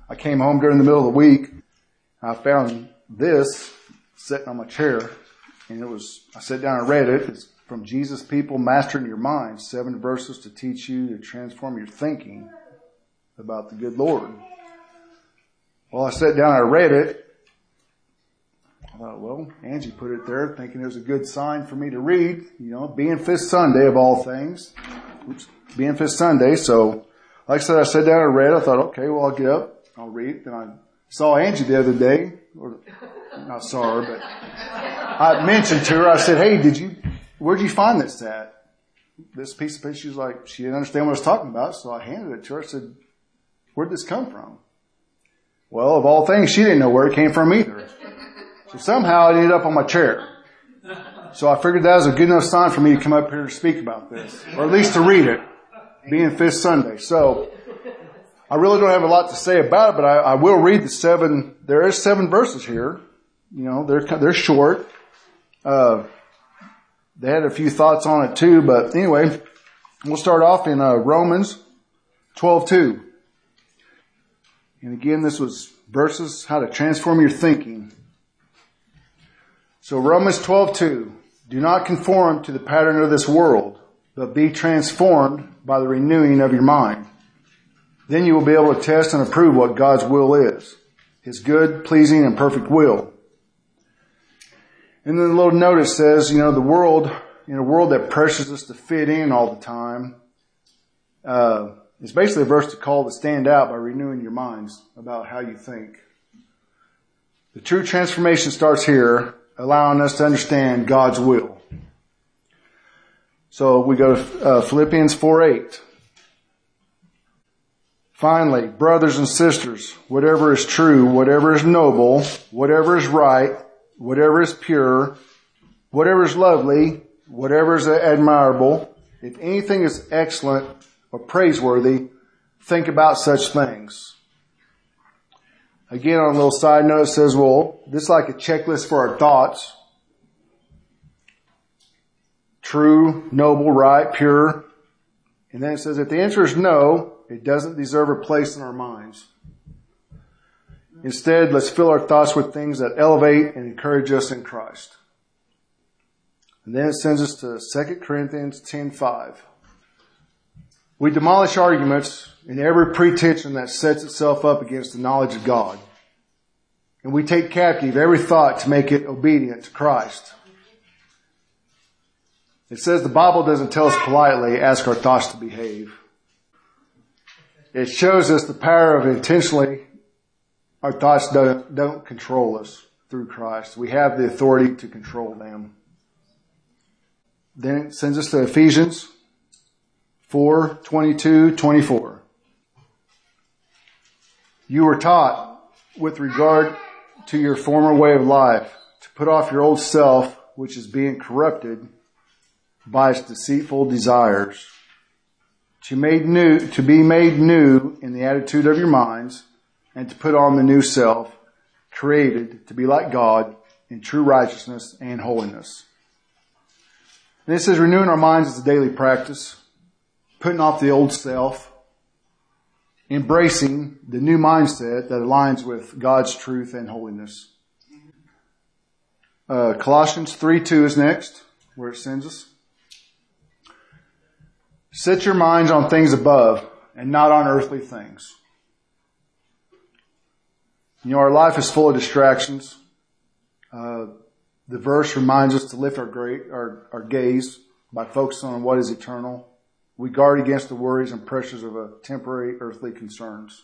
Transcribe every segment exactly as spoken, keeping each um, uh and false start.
I came home during the middle of the week. I found this sitting on my chair, and it was, I sat down and read it. It's from Jesus People, Mastering Your Mind, seven verses to teach you to transform your thinking about the good Lord. Well, I sat down and I read it. I thought, well, Angie put it there thinking it was a good sign for me to read, you know, being Fifth Sunday of all things. Oops, being Fifth Sunday. So, like I said, I sat down and read. I thought, okay, well, I'll get up. I'll read. Then I saw Angie the other day. Or, not saw her, but I mentioned to her, I said, hey, did you, where'd you find this at? This piece of paper. She was like, she didn't understand what I was talking about. So I handed it to her. I said, where'd this come from? Well, of all things, she didn't know where it came from either. So somehow it ended up on my chair. So I figured that was a good enough sign for me to come up here to speak about this, or at least to read it, being Fifth Sunday. So I really don't have a lot to say about it, but I, I will read the seven. There is seven verses here. You know, they're they're short. Uh, they had a few thoughts on it too, but anyway, we'll start off in uh, Romans twelve two. And again, this was verses how to transform your thinking. So Romans twelve two, do not conform to the pattern of this world, but be transformed by the renewing of your mind. Then you will be able to test and approve what God's will is, His good, pleasing, and perfect will. And then the little notice says, you know, the world, in a world that pressures us to fit in all the time, uh, it's basically a verse to call to stand out by renewing your minds about how you think. The true transformation starts here, allowing us to understand God's will. So we go to uh, Philippians four eight. Finally, brothers and sisters, whatever is true, whatever is noble, whatever is right, whatever is pure, whatever is lovely, whatever is admirable, if anything is excellent or praiseworthy, think about such things. Again, on a little side note, it says, well, this is like a checklist for our thoughts. True, noble, right, pure. And then it says, if the answer is no, it doesn't deserve a place in our minds. Instead, let's fill our thoughts with things that elevate and encourage us in Christ. And then it sends us to Second Corinthians ten five. We demolish arguments and every pretension that sets itself up against the knowledge of God. And we take captive every thought to make it obedient to Christ. It says the Bible doesn't tell us politely, ask our thoughts to behave. It shows us the power of intentionally, our thoughts don't, don't control us through Christ. We have the authority to control them. Then it sends us to Ephesians four twenty-two twenty-four. You were taught with regard to your former way of life to put off your old self, which is being corrupted by its deceitful desires, to made new, to be made new in the attitude of your minds, and to put on the new self, created to be like God in true righteousness and holiness. And it says renewing our minds is a daily practice, putting off the old self, embracing the new mindset that aligns with God's truth and holiness. Uh, Colossians three two is next, where it sends us. Set your minds on things above and not on earthly things. You know, our life is full of distractions. Uh, the verse reminds us to lift our, great, our, our gaze by focusing on what is eternal. We guard against the worries and pressures of a temporary earthly concerns.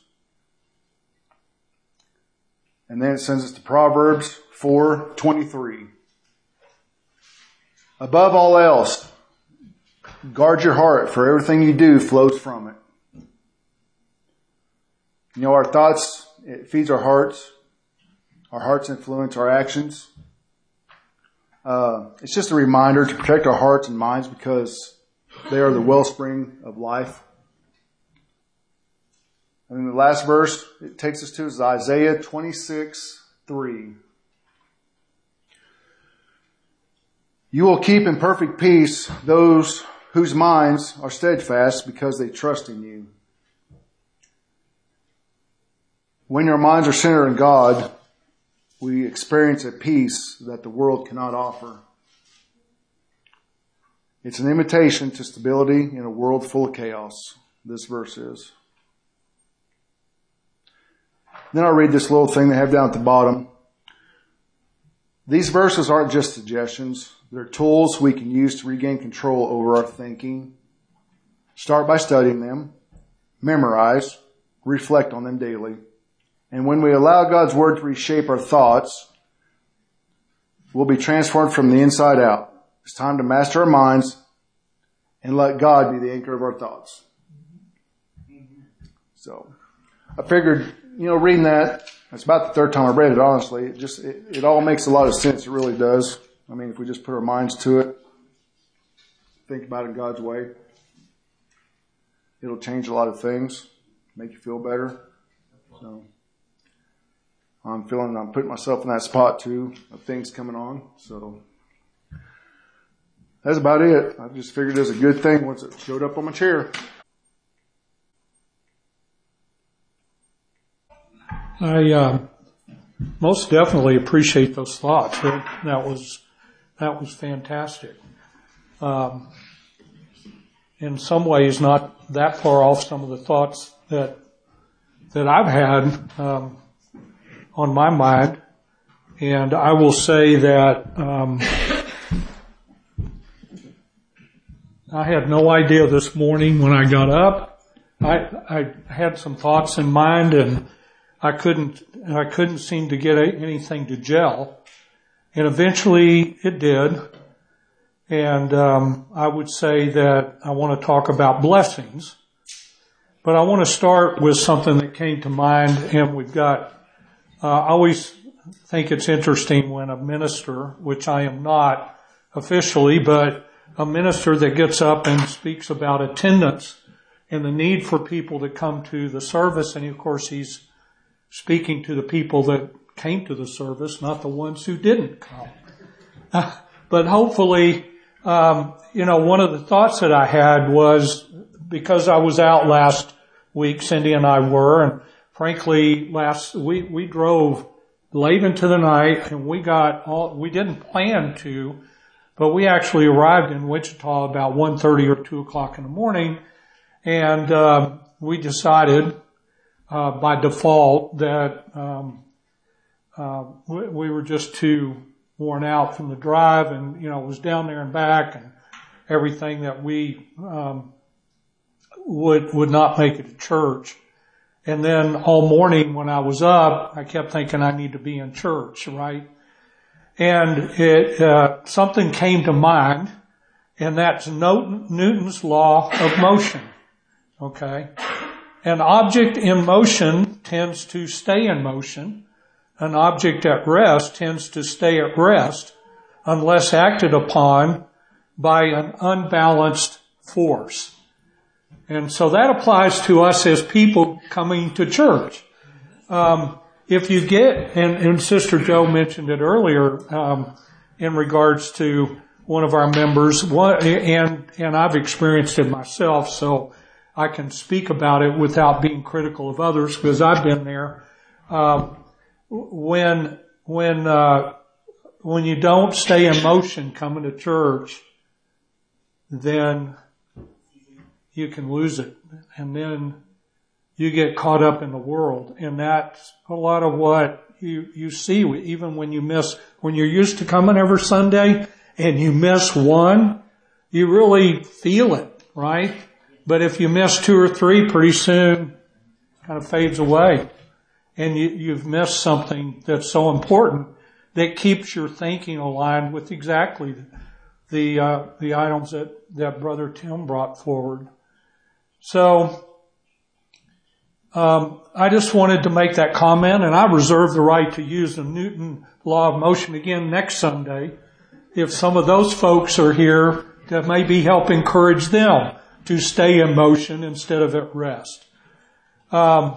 And then it sends us to Proverbs four twenty-three. Above all else, guard your heart, for everything you do flows from it. You know, our thoughts, it feeds our hearts. Our hearts influence our actions. Uh, it's just a reminder to protect our hearts and minds because they are the wellspring of life. And then the last verse it takes us to is Isaiah twenty-six three. You will keep in perfect peace those whose minds are steadfast because they trust in you. When our minds are centered in God, we experience a peace that the world cannot offer. It's an invitation to stability in a world full of chaos. This verse is. Then I'll read this little thing they have down at the bottom. These verses aren't just suggestions. They're tools we can use to regain control over our thinking. Start by studying them, memorize, reflect on them daily. And when we allow God's Word to reshape our thoughts, we'll be transformed from the inside out. It's time to master our minds and let God be the anchor of our thoughts. So, I figured, you know, reading that, it's about the third time I read it, honestly. It just, it, it all makes a lot of sense. It really does. I mean, if we just put our minds to it, think about it God's way, it'll change a lot of things, make you feel better. So, I'm feeling I'm putting myself in that spot too of things coming on. So, that's about it. I just figured it was a good thing once it showed up on my chair. I uh, most definitely appreciate those thoughts. That, that was that was fantastic. Um, in some ways, not that far off some of the thoughts that that I've had um, on my mind, and I will say that um, I had no idea this morning when I got up. I, I had some thoughts in mind, and I couldn't, I couldn't seem to get anything to gel. And eventually it did. And, um, I would say that I want to talk about blessings, but I want to start with something that came to mind. And we've got, uh, I always think it's interesting when a minister, which I am not officially, but a minister that gets up and speaks about attendance and the need for people to come to the service. And of course he's speaking to the people that came to the service, not the ones who didn't come. Uh, but hopefully, um, you know, one of the thoughts that I had was because I was out last week, Cindy and I were, and frankly, last we we drove late into the night, and we got all. We didn't plan to, but we actually arrived in Wichita about one thirty or two o'clock in the morning, and uh, we decided. Uh, by default that, um, uh, we, we were just too worn out from the drive, and, you know, it was down there and back and everything that we, um, would, would not make it to church. And then all morning when I was up, I kept thinking I need to be in church, right? And it, uh, something came to mind, and that's Newton's law of motion. Okay? An object in motion tends to stay in motion. An object at rest tends to stay at rest unless acted upon by an unbalanced force. And so that applies to us as people coming to church. Um, if you get, and, and Sister Joe mentioned it earlier, um, in regards to one of our members, one, and, and I've experienced it myself, so I can speak about it without being critical of others because I've been there. Uh, when, when, uh, when you don't stay in motion coming to church, then you can lose it. And then you get caught up in the world. And that's a lot of what you, you see even when you miss, when you're used to coming every Sunday and you miss one, you really feel it, right? But if you miss two or three, pretty soon it kind of fades away. And you, you've missed something that's so important that keeps your thinking aligned with exactly the, uh, the items that, that Brother Tim brought forward. So, um, I just wanted to make that comment, and I reserve the right to use the Newton law of motion again next Sunday. If some of those folks are here, that maybe help encourage them to stay in motion instead of at rest. Um,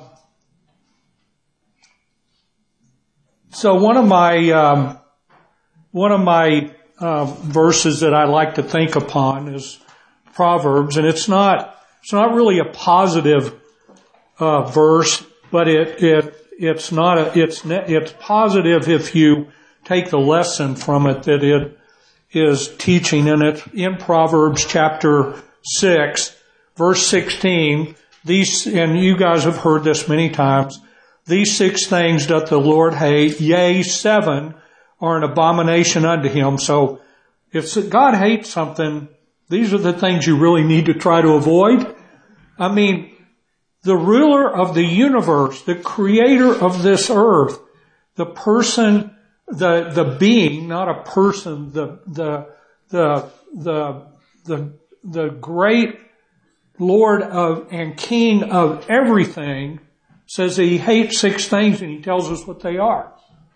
so one of my um, one of my uh, verses that I like to think upon is Proverbs, and it's not it's not really a positive uh, verse, but it it it's not a, it's, it's positive if you take the lesson from it that it is teaching, and it's in Proverbs chapter six, verse sixteen. These, and you guys have heard this many times, these six things doth the Lord hate, yea, seven are an abomination unto him. So if God hates something, these are the things you really need to try to avoid. I mean, the ruler of the universe, the creator of this earth, the person, the, the being, not a person, the, the, the, the, the, the great Lord of, and King of everything, says that he hates six things, and he tells us what they are.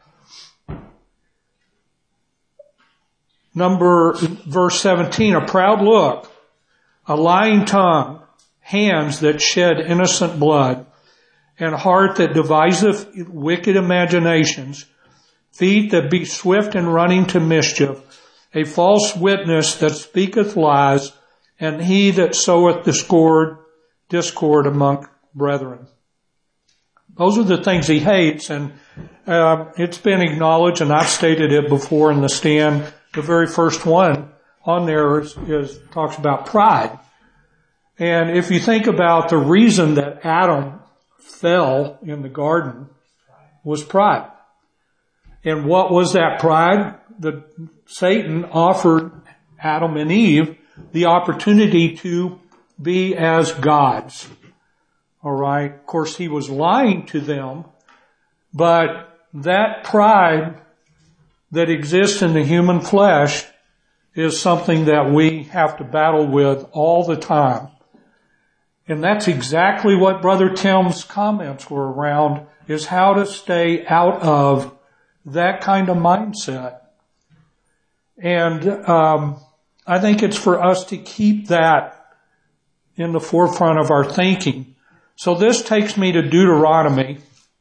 Number, verse seventeen, a proud look, a lying tongue, hands that shed innocent blood, and heart that deviseth wicked imaginations, feet that be swift in running to mischief, a false witness that speaketh lies, and he that soweth discord, discord among brethren. Those are the things he hates, and uh, it's been acknowledged, and I've stated it before in the stand. The very first one on there is, is talks about pride. And if you think about the reason that Adam fell in the garden was pride. And what was that pride? The Satan offered Adam and Eve the opportunity to be as gods. All right. Of course, he was lying to them, but that pride that exists in the human flesh is something that we have to battle with all the time. And that's exactly what Brother Tim's comments were around, is how to stay out of that kind of mindset. And um I think it's for us to keep that in the forefront of our thinking. So this takes me to Deuteronomy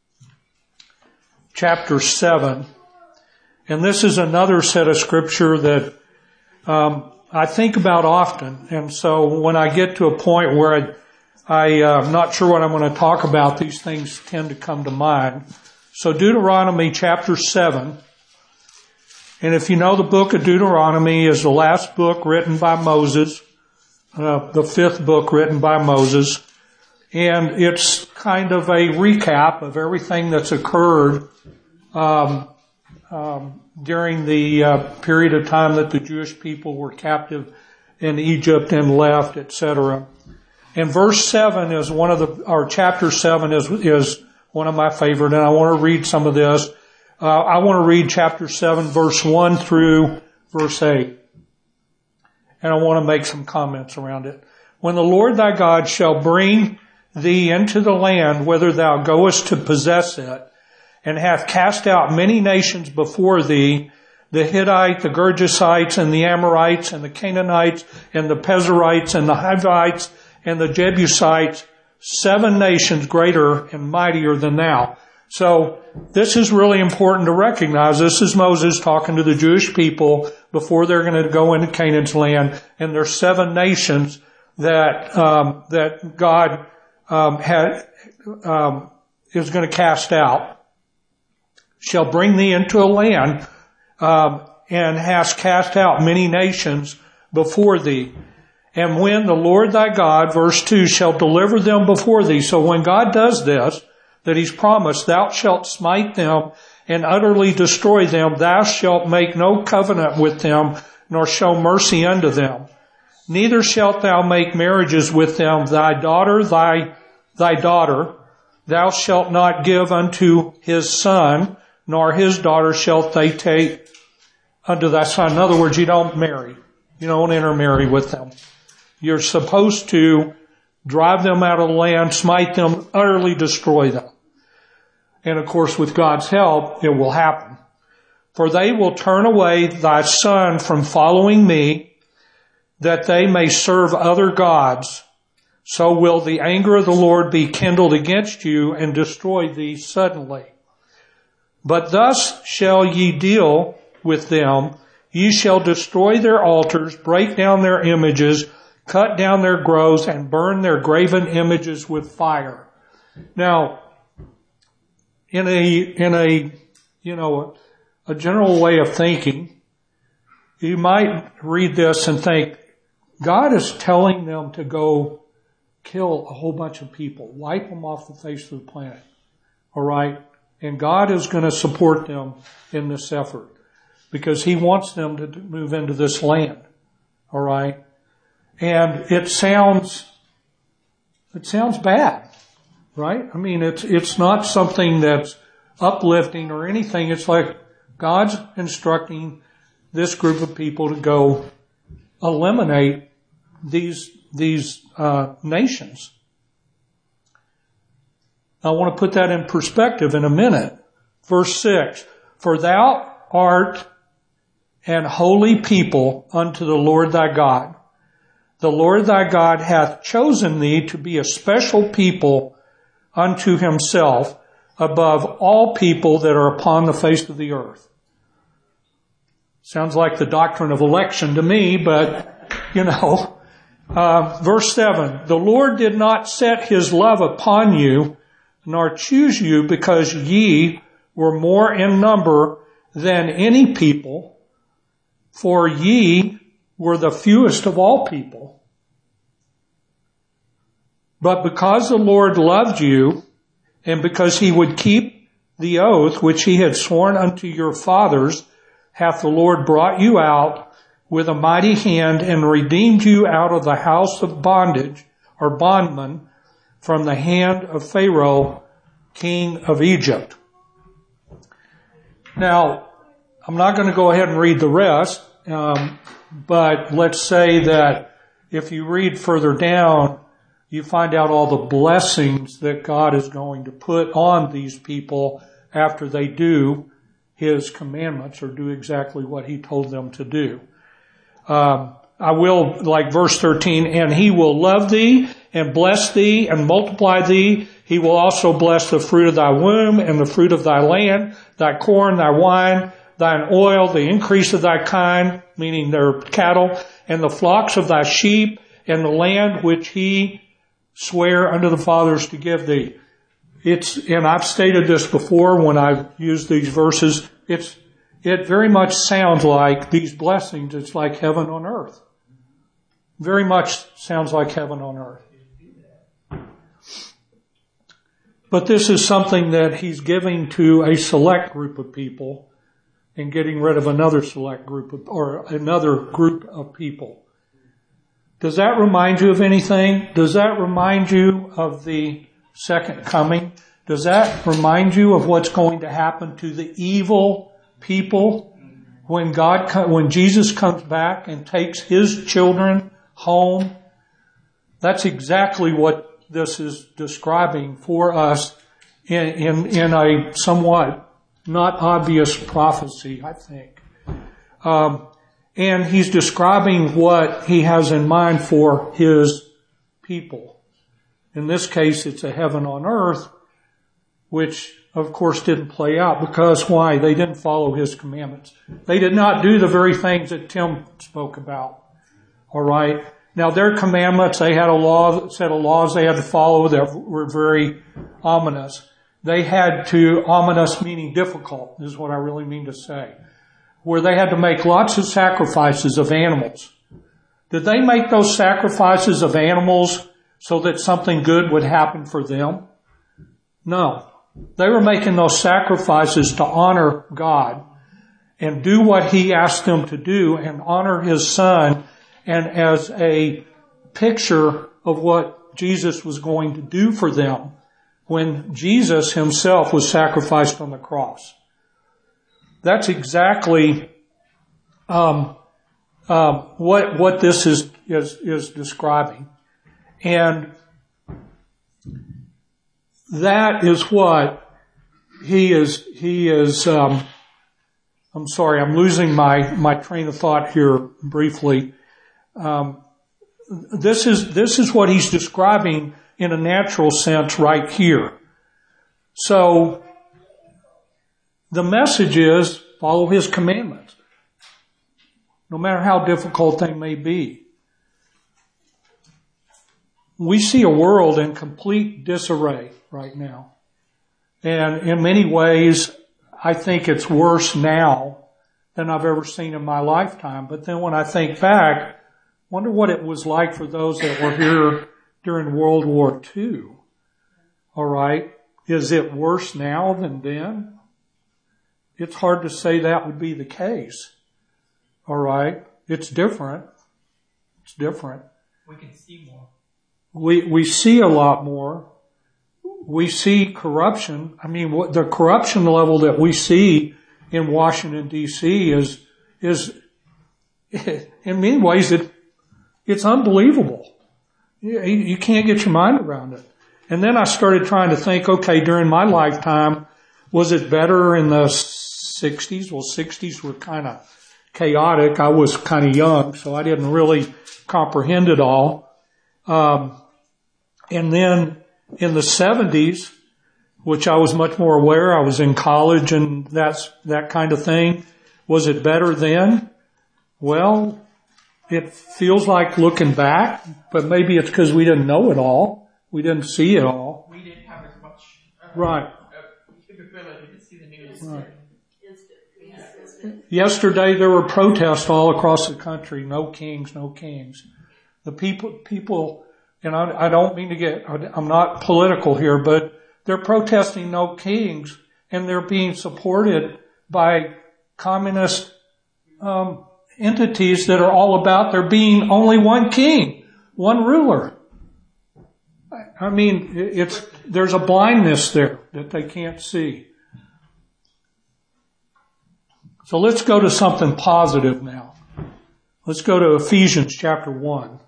chapter seven. And this is another set of scripture that um I think about often. And so when I get to a point where I, I, uh, I'm not sure what I'm going to talk about, these things tend to come to mind. So Deuteronomy chapter seven. And if you know, the book of Deuteronomy is the last book written by Moses, uh, the fifth book written by Moses. And it's kind of a recap of everything that's occurred um, um, during the uh, period of time that the Jewish people were captive in Egypt and left, et cetera. And verse seven is one of the, or chapter seven is is one of my favorite, and I want to read some of this. Uh, I want to read chapter seven, verse one through verse eight. And I want to make some comments around it. When the Lord thy God shall bring thee into the land whither thou goest to possess it, and hath cast out many nations before thee, the Hittites, the Girgashites, and the Amorites, and the Canaanites, and the Perizzites, and the Hivites, and the Jebusites, seven nations greater and mightier than thou. So this is really important to recognize. This is Moses talking to the Jewish people before they're going to go into Canaan's land, and there's seven nations that um, that God um, had um, is going to cast out. Shall bring thee into a land, um, and hast cast out many nations before thee. And when the Lord thy God, verse two, shall deliver them before thee. So when God does this, that he's promised, thou shalt smite them and utterly destroy them. Thou shalt make no covenant with them, nor show mercy unto them. Neither shalt thou make marriages with them. Thy daughter, thy, thy daughter, thou shalt not give unto his son, nor his daughter shalt they take unto thy son. In other words, you don't marry. You don't intermarry with them. You're supposed to drive them out of the land, smite them, utterly destroy them. And of course, with God's help, it will happen. For they will turn away thy son from following me, that they may serve other gods. So will the anger of the Lord be kindled against you and destroy thee suddenly. But thus shall ye deal with them. Ye shall destroy their altars, break down their images, cut down their groves, and burn their graven images with fire. Now, in a, in a, you know, a general way of thinking, you might read this and think, God is telling them to go kill a whole bunch of people, wipe them off the face of the planet. All right? And God is going to support them in this effort because He wants them to move into this land. All right? And it sounds, it sounds bad, right? I mean, it's, it's not something that's uplifting or anything. It's like God's instructing this group of people to go eliminate these, these, uh, nations. I want to put that in perspective in a minute. Verse six, for thou art an holy people unto the Lord thy God. The Lord thy God hath chosen thee to be a special people unto Himself above all people that are upon the face of the earth. Sounds like the doctrine of election to me, but, you know, uh, verse seven, the Lord did not set His love upon you, nor choose you because ye were more in number than any people, for ye were the fewest of all people. But because the Lord loved you, and because He would keep the oath which He had sworn unto your fathers, hath the Lord brought you out with a mighty hand and redeemed you out of the house of bondage, or bondman, from the hand of Pharaoh, king of Egypt. Now, I'm not going to go ahead and read the rest, um, but let's say that if you read further down, you find out all the blessings that God is going to put on these people after they do His commandments or do exactly what He told them to do. Um, I will, like verse thirteen, and He will love thee and bless thee and multiply thee. He will also bless the fruit of thy womb and the fruit of thy land, thy corn, thy wine, thine oil, the increase of thy kind, meaning their cattle, and the flocks of thy sheep, and the land which He sware unto the fathers to give thee. It's, and I've stated this before when I've used these verses, it's, it very much sounds like these blessings, it's like heaven on earth. Very much sounds like heaven on earth. But this is something that He's giving to a select group of people and getting rid of another select group of, or another group of people. Does that remind you of anything? Does that remind you of the second coming? Does that remind you of what's going to happen to the evil people when God, when Jesus comes back and takes His children home? That's exactly what this is describing for us in, in, in a somewhat not obvious prophecy, I think. Um, and He's describing what He has in mind for His people. In this case, it's a heaven on earth, which of course didn't play out because why? They didn't follow His commandments. They did not do the very things that Tim spoke about. All right. Now their commandments, they had a law, set of laws they had to follow that were very ominous. They had to, ominous meaning difficult is what I really mean to say, where they had to make lots of sacrifices of animals. Did they make those sacrifices of animals so that something good would happen for them? No. They were making those sacrifices to honor God and do what He asked them to do and honor His Son, and as a picture of what Jesus was going to do for them when Jesus Himself was sacrificed on the cross. That's exactly um, um, what what this is is is describing, and that is what he is. He is. Um, I'm sorry, I'm losing my my train of thought here briefly. Um, this is this is what he's describing in a natural sense right here. So the message is follow His commandments, no matter how difficult they may be. We see a world in complete disarray right now. And in many ways, I think it's worse now than I've ever seen in my lifetime. But then when I think back, wonder what it was like for those that were here during World War Two. All right. Is it worse now than then? It's hard to say that would be the case. All right. It's different. It's different. We can see more. We, we see a lot more. We see corruption. I mean, what the corruption level that we see in Washington, D C is, is, in many ways, it, it's unbelievable. You, you can't get your mind around it. And then I started trying to think, okay, during my lifetime, was it better in the sixties? Well, sixties were kind of chaotic. I was kind of young, so I didn't really comprehend it all. Um, and then in the seventies, which I was much more aware, I was in college and that's, that kind of thing. Was it better then? Well, it feels like looking back, but maybe it's because we didn't know it all. We didn't see it all. We didn't have as much uh, right. uh, capability to see the news. Right. Yesterday there were protests all across the country. No kings, no kings. The people, people, and I, I don't mean to get, I'm not political here, but they're protesting no kings and they're being supported by communist, um, entities that are all about there being only one king, one ruler. I mean, it's, there's a blindness there that they can't see. So let's go to something positive now. Let's go to Ephesians chapter one.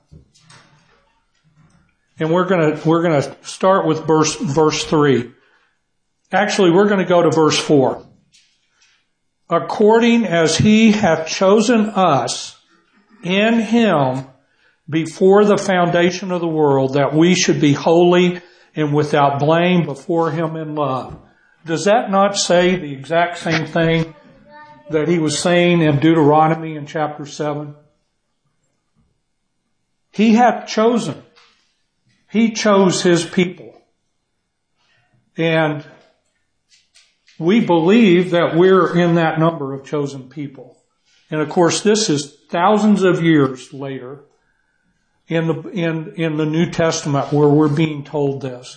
And we're gonna, we're gonna start with verse, verse three. Actually, we're gonna go to verse four. According as he hath chosen us in him before the foundation of the world, that we should be holy and without blame before him in love. Does that not say the exact same thing that he was saying in Deuteronomy in chapter seven? He hath chosen. He chose his people. And we believe that we're in that number of chosen people. And of course, this is thousands of years later in the, in, in the New Testament where we're being told this.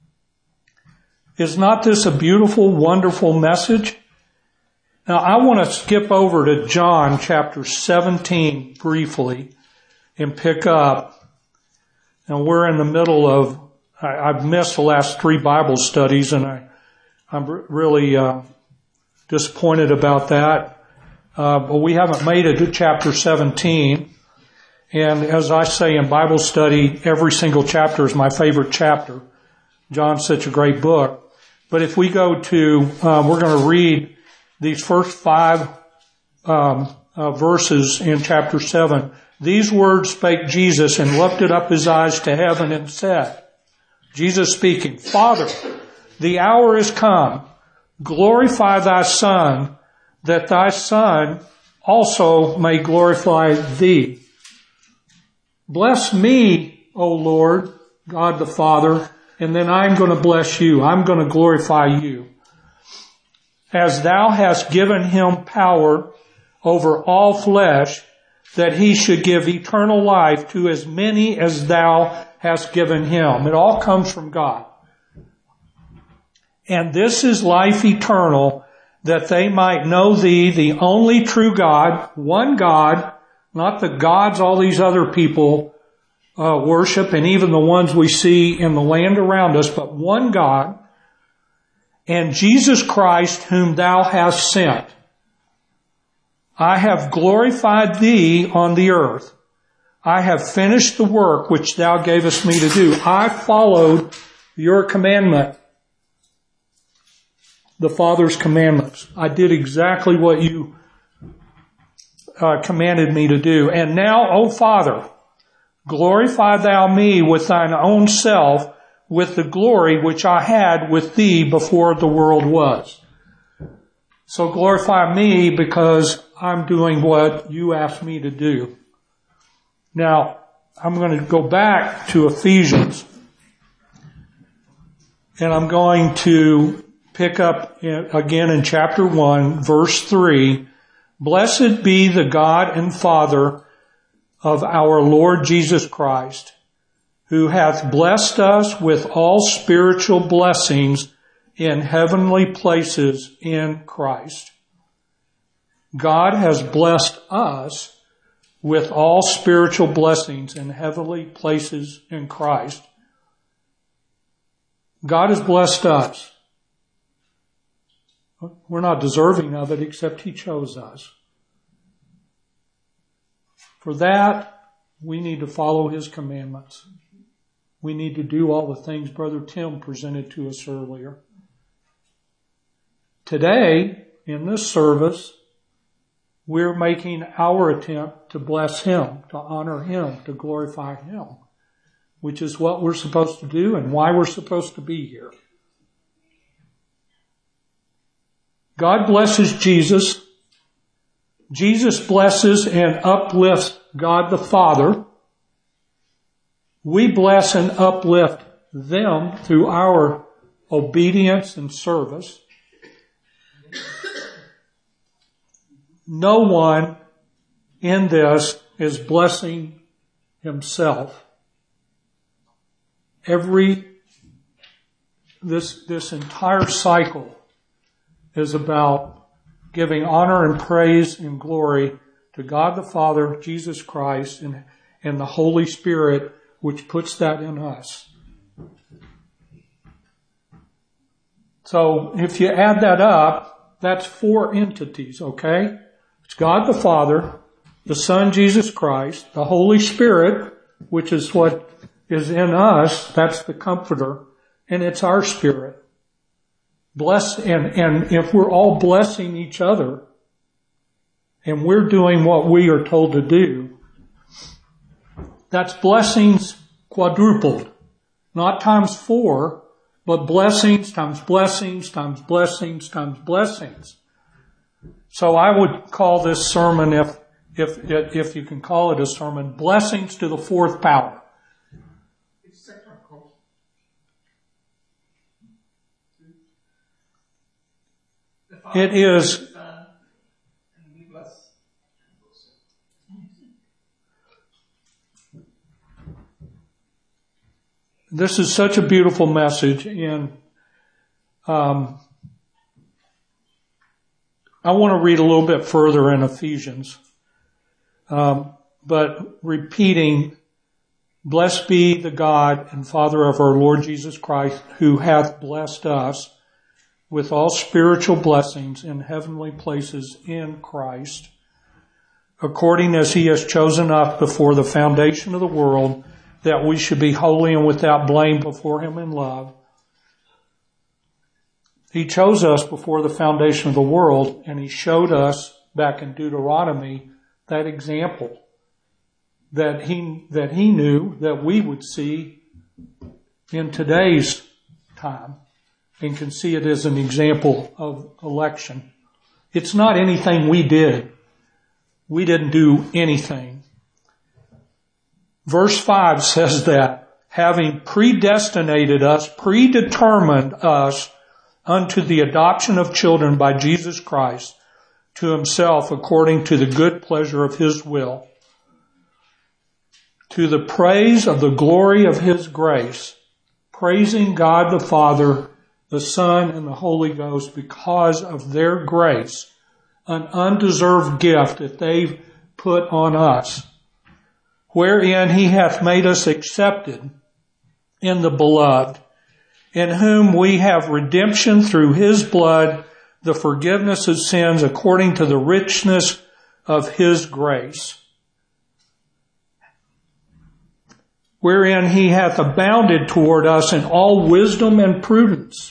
Is not this a beautiful, wonderful message? Now I want to skip over to John chapter seventeen briefly and pick up. And we're in the middle of, I, I've missed the last three Bible studies and I, I'm really, uh, disappointed about that. Uh, but we haven't made it to chapter seventeen. And as I say in Bible study, every single chapter is my favorite chapter. John's such a great book. But if we go to, um, we're going to read these first five um, uh, verses in chapter seven. These words spake Jesus and lifted up his eyes to heaven and said, Jesus speaking, Father, the hour is come. Glorify thy Son, that thy Son also may glorify thee. Bless me, O Lord, God the Father, and then I'm going to bless you. I'm going to glorify you. As thou hast given him power over all flesh, that he should give eternal life to as many as thou hast given him. It all comes from God. And this is life eternal, that they might know thee, the only true God, one God, not the gods all these other people uh, worship, and even the ones we see in the land around us, but one God, and Jesus Christ whom thou hast sent. I have glorified thee on the earth. I have finished the work which thou gavest me to do. I followed your commandment, the Father's commandments. I did exactly what you uh, commanded me to do. And now, O Father, glorify thou me with thine own self, with the glory which I had with thee before the world was. So glorify me because I'm doing what you asked me to do. Now, I'm going to go back to Ephesians, and I'm going to pick up in, again in chapter one, verse three. Blessed be the God and Father of our Lord Jesus Christ, who hath blessed us with all spiritual blessings in heavenly places in Christ. God has blessed us with all spiritual blessings in heavenly places in Christ. God has blessed us. We're not deserving of it, except He chose us. For that, we need to follow His commandments. We need to do all the things Brother Tim presented to us earlier. Today, in this service, we're making our attempt to bless Him, to honor Him, to glorify Him, which is what we're supposed to do and why we're supposed to be here. God blesses Jesus. Jesus blesses and uplifts God the Father. We bless and uplift them through our obedience and service. No one in this is blessing himself. Every, this, this entire cycle is about giving honor and praise and glory to God the Father, Jesus Christ, and, and the Holy Spirit, which puts that in us. So if you add that up, that's four entities, okay? It's God the Father, the Son Jesus Christ, the Holy Spirit, which is what is in us, that's the Comforter, and it's our spirit. Bless, and, and if we're all blessing each other, and we're doing what we are told to do, that's blessings quadrupled. Not times four, but blessings times blessings times blessings times blessings. So I would call this sermon, if, if, if you can call it a sermon, blessings to the fourth power. It is, this is such a beautiful message, and um, I want to read a little bit further in Ephesians, um, but repeating, blessed be the God and Father of our Lord Jesus Christ, who hath blessed us with all spiritual blessings in heavenly places in Christ, according as He has chosen us before the foundation of the world, that we should be holy and without blame before Him in love. He chose us before the foundation of the world, and He showed us back in Deuteronomy that example that He, that He knew that we would see in today's time, and can see it as an example of election. It's not anything we did. We didn't do anything. Verse five says that, having predestinated us, predetermined us unto the adoption of children by Jesus Christ to Himself according to the good pleasure of His will, to the praise of the glory of His grace, praising God the Father, the Son, and the Holy Ghost because of their grace, an undeserved gift that they've put on us, wherein He hath made us accepted in the Beloved, in whom we have redemption through His blood, the forgiveness of sins according to the richness of His grace, wherein He hath abounded toward us in all wisdom and prudence.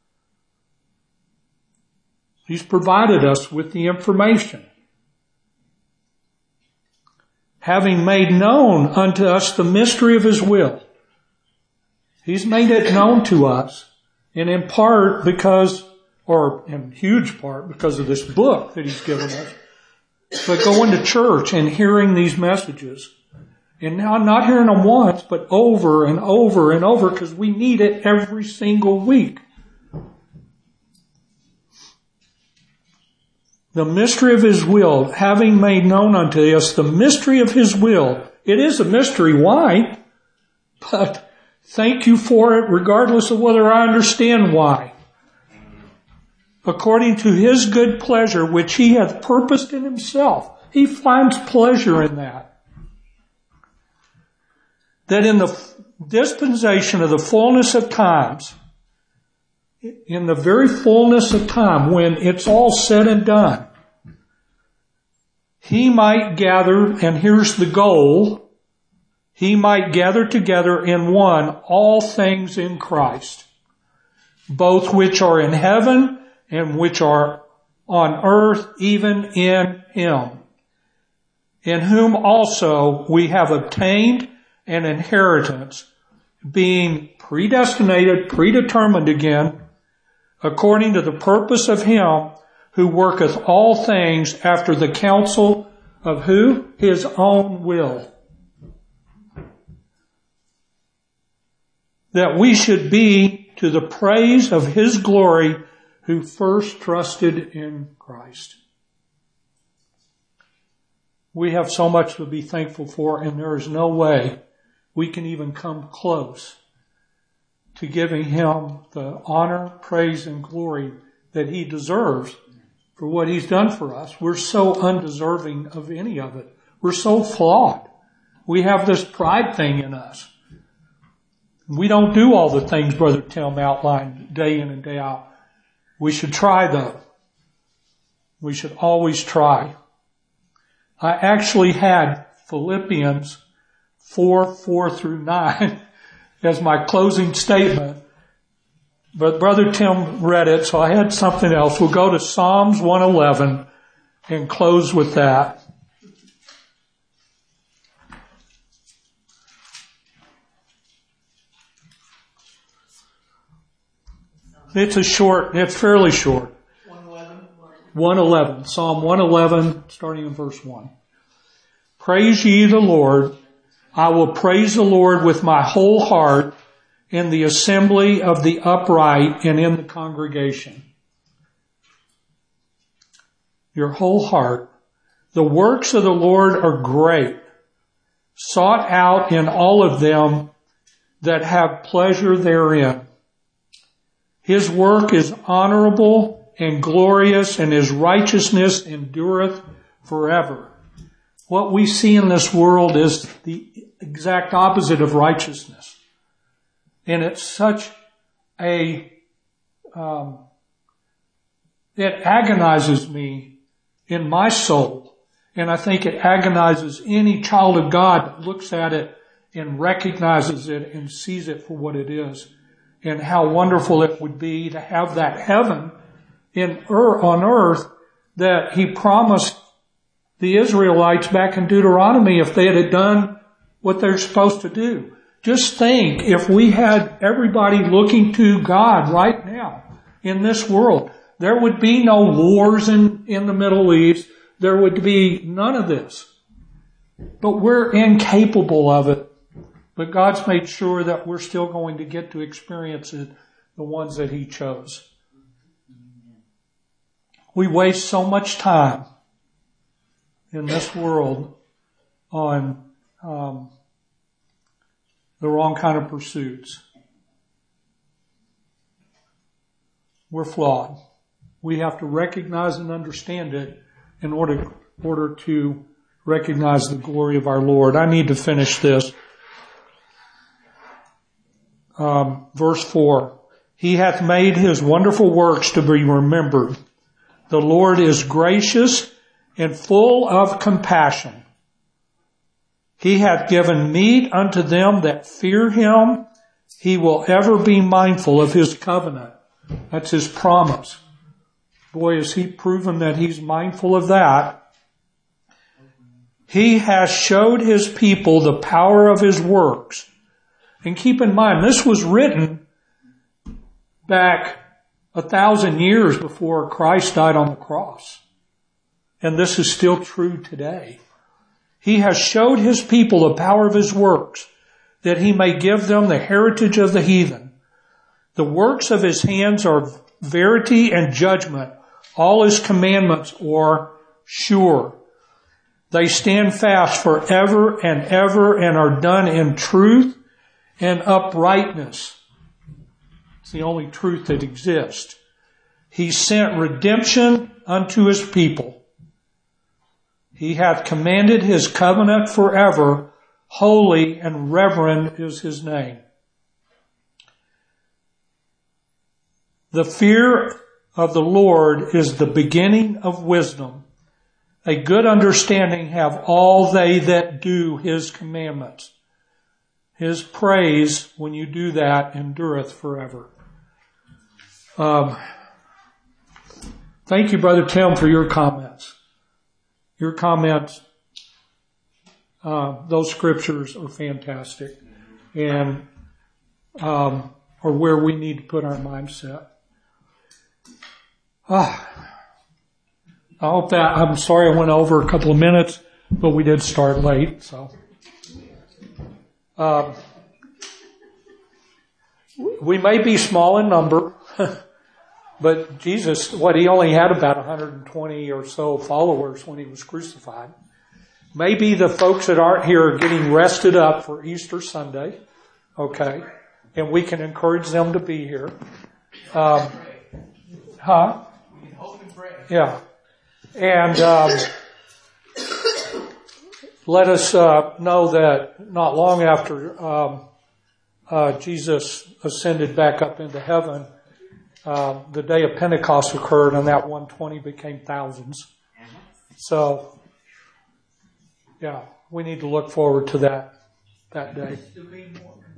He's provided us with the information. Having made known unto us the mystery of His will. He's made it known to us, and in part because, or in huge part because of this book that He's given us. But going to church and hearing these messages, and now not hearing them once, but over and over and over, because we need it every single week. The mystery of his will, having made known unto us the mystery of his will. It is a mystery. Why? But thank you for it, regardless of whether I understand why. According to his good pleasure, which he hath purposed in himself. He finds pleasure in that. That in the dispensation of the fullness of times, in the very fullness of time, when it's all said and done, he might gather, and here's the goal, he might gather together in one all things in Christ, both which are in heaven and which are on earth, even in him, in whom also we have obtained an inheritance, being predestinated, predetermined again, according to the purpose of him who worketh all things after the counsel of who? His own will. That we should be to the praise of his glory who first trusted in Christ. We have so much to be thankful for, and there is no way we can even come close to giving him the honor, praise, and glory that he deserves for what he's done for us. We're so undeserving of any of it. We're so flawed. We have this pride thing in us. We don't do all the things Brother Tim outlined day in and day out. We should try though. We should always try. I actually had Philippians four, four through nine as my closing statement. But Brother Tim read it, so I had something else. We'll go to Psalms one eleven and close with that. It's a short, it's fairly short. one eleven. one eleven. Psalm one eleven, starting in verse one. Praise ye the Lord. I will praise the Lord with my whole heart in the assembly of the upright and in the congregation. Your whole heart. The works of the Lord are great, sought out in all of them that have pleasure therein. His work is honorable and glorious, and his righteousness endureth forever. What we see in this world is the exact opposite of righteousness. And it's such a, um, it agonizes me in my soul. And I think it agonizes any child of God that looks at it and recognizes it and sees it for what it is. And how wonderful it would be to have that heaven in earth, on earth that he promised the Israelites back in Deuteronomy if they had done what they're supposed to do. Just think if we had everybody looking to God right now in this world, there would be no wars in, in the Middle East. There would be none of this. But we're incapable of it. But God's made sure that we're still going to get to experience it, the ones that he chose. We waste so much time in this world on um, the wrong kind of pursuits. We're flawed. We have to recognize and understand it in order, in order to recognize the glory of our Lord. I need to finish this. Um, verse four. He hath made his wonderful works to be remembered. The Lord is gracious and full of compassion. He hath given meat unto them that fear him. He will ever be mindful of his covenant. That's his promise. Boy, has he proven that he's mindful of that. He has showed his people the power of his works. And keep in mind, this was written back a thousand years before Christ died on the cross. And this is still true today. He has showed his people the power of his works, that he may give them the heritage of the heathen. The works of his hands are verity and judgment. All his commandments are sure. They stand fast forever and ever and are done in truth and uprightness. It's the only truth that exists. He sent redemption unto his people. He hath commanded his covenant forever. Holy and reverend is his name. The fear of the Lord is the beginning of wisdom. A good understanding have all they that do his commandments. His praise, when you do that, endureth forever. Um, thank you, Brother Tim, for your comments. Your comments, uh, those scriptures are fantastic and um, are where we need to put our mindset. Ah. I hope that, I'm sorry I went over a couple of minutes, but we did start late, so. Um, we may be small in number, but Jesus, what, he only had about one hundred twenty or so followers when he was crucified. Maybe the folks that aren't here are getting rested up for Easter Sunday, okay, and we can encourage them to be here. Um, huh? We can hope and pray. Yeah. And um, let us uh, know that not long after um, uh, Jesus ascended back up into heaven, uh, the day of Pentecost occurred, and that one hundred twenty became thousands. So, yeah, we need to look forward to that that day.